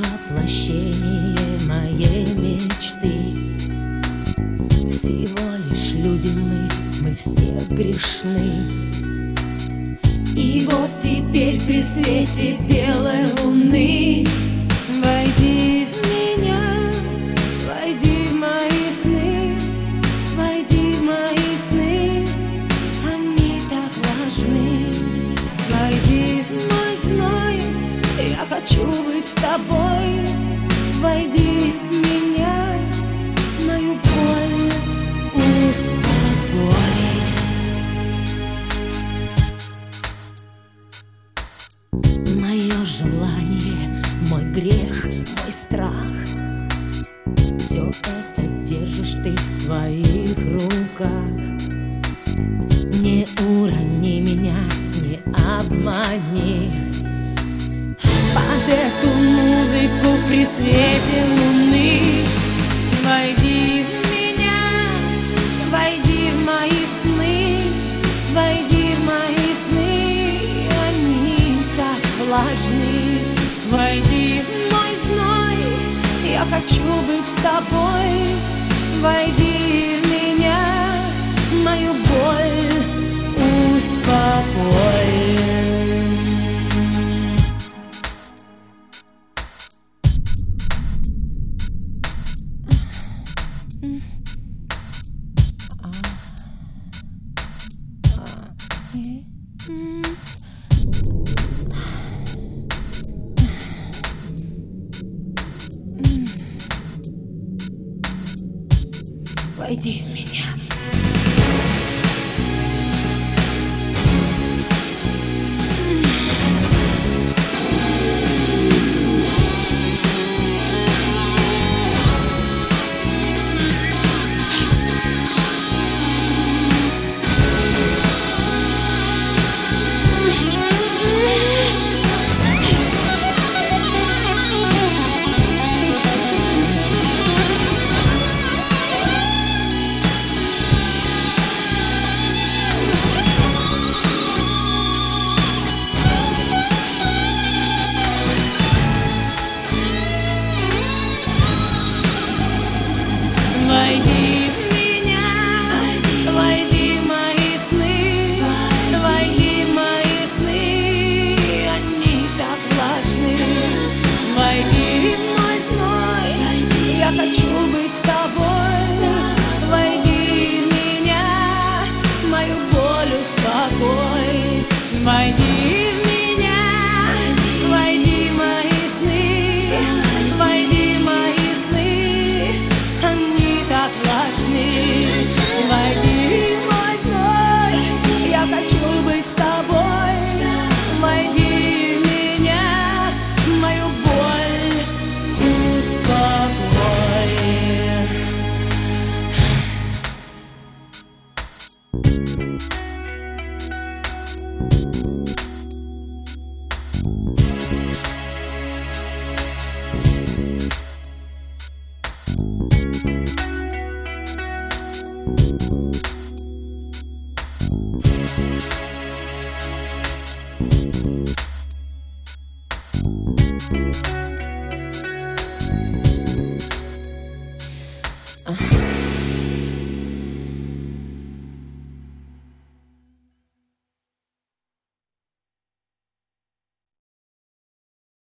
воплощение моей мечты. Всего лишь люди мы все грешны. И вот теперь при свете белой луны войди в меня, войди в мои сны, войди в мои сны, они так важны. Войди в мой зной, я хочу быть с тобой. Войди в меня, мою боль успокой. Мое желание, мой грех, мой страх, все это держишь ты в своих руках. Не урони меня, не обмани. Под эту музыку при свете луны войди в меня, войди в мои сны, войди в мои сны, они так влажны. Войди в мой зной, я хочу быть с тобой. Войди в меня, мою боль успокой. Войди в меня. Войди в меня, войди в мои сны, войди в мои сны, они так важны. Войди в мой зной, я хочу быть с тобой. Войди в меня, мою боль успокой. Войди в меня, войди в мои сны, войди в мои сны, они так важны. Войди в мой зной, я хочу быть с тобой. Войди в меня, мою боль успокой.